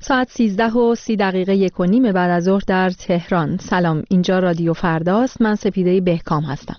ساعت 13:30 1:30 بعد از ظهر در تهران. سلام، اینجا رادیو فرداست. من سپیده بهکام هستم.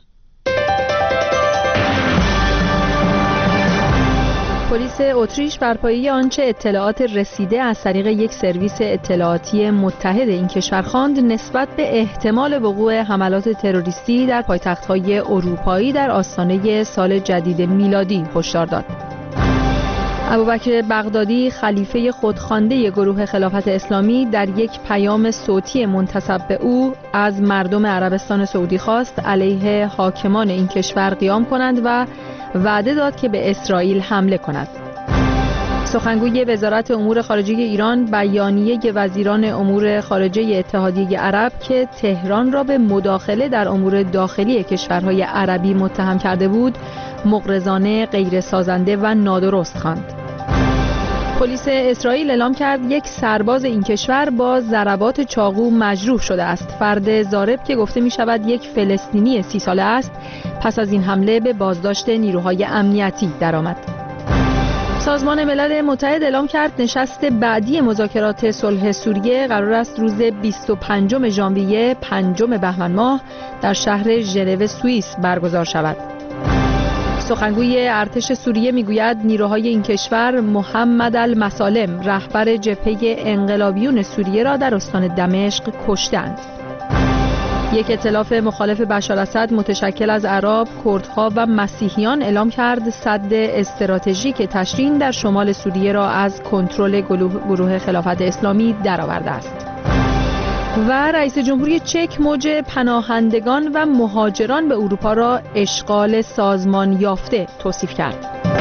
پلیس اتریش بر پایه آنچه اطلاعات رسیده از طریق یک سرویس اطلاعاتی متحد این کشور خواند، نسبت به احتمال وقوع حملات تروریستی در پایتخت‌های اروپایی در آستانه سال جدید میلادی هشدار داد. ابوبکر بغدادی، خلیفه خودخوانده گروه خلافت اسلامی، در یک پیام صوتی منتسب به او از مردم عربستان سعودی خواست علیه حاکمان این کشور قیام کنند و وعده داد که به اسرائیل حمله کند. سخنگوی وزارت امور خارجه ایران بیانیه وزیران امور خارجه اتحادیه عرب که تهران را به مداخله در امور داخلی کشورهای عربی متهم کرده بود، مغرضانه، غیر سازنده و نادرست خواند. پلیس اسرائیل اعلام کرد یک سرباز این کشور با ضربات چاقو مجروح شده است. فرد ضارب که گفته می شود یک فلسطینی 30 ساله است، پس از این حمله به بازداشت نیروهای امنیتی درآمد. سازمان ملل متحد اعلام کرد نشست بعدی مذاکرات صلح سوریه قرار است روز 25 ژانویه 5 بهمن ماه در شهر ژنو سوئیس برگزار شود. سخنگوی ارتش سوریه میگوید نیروهای این کشور محمد المسالم، رهبر جبهه انقلابیون سوریه را در استان دمشق کشتند. یک ائتلاف مخالف بشار اسد متشکل از اعراب، کردها و مسیحیان اعلام کرد سد استراتژیک تشرین در شمال سوریه را از کنترل گروه خلافت اسلامی درآورده است. و رئیس جمهوری چک موج پناهندگان و مهاجران به اروپا را اشغال سازمان یافته توصیف کرد.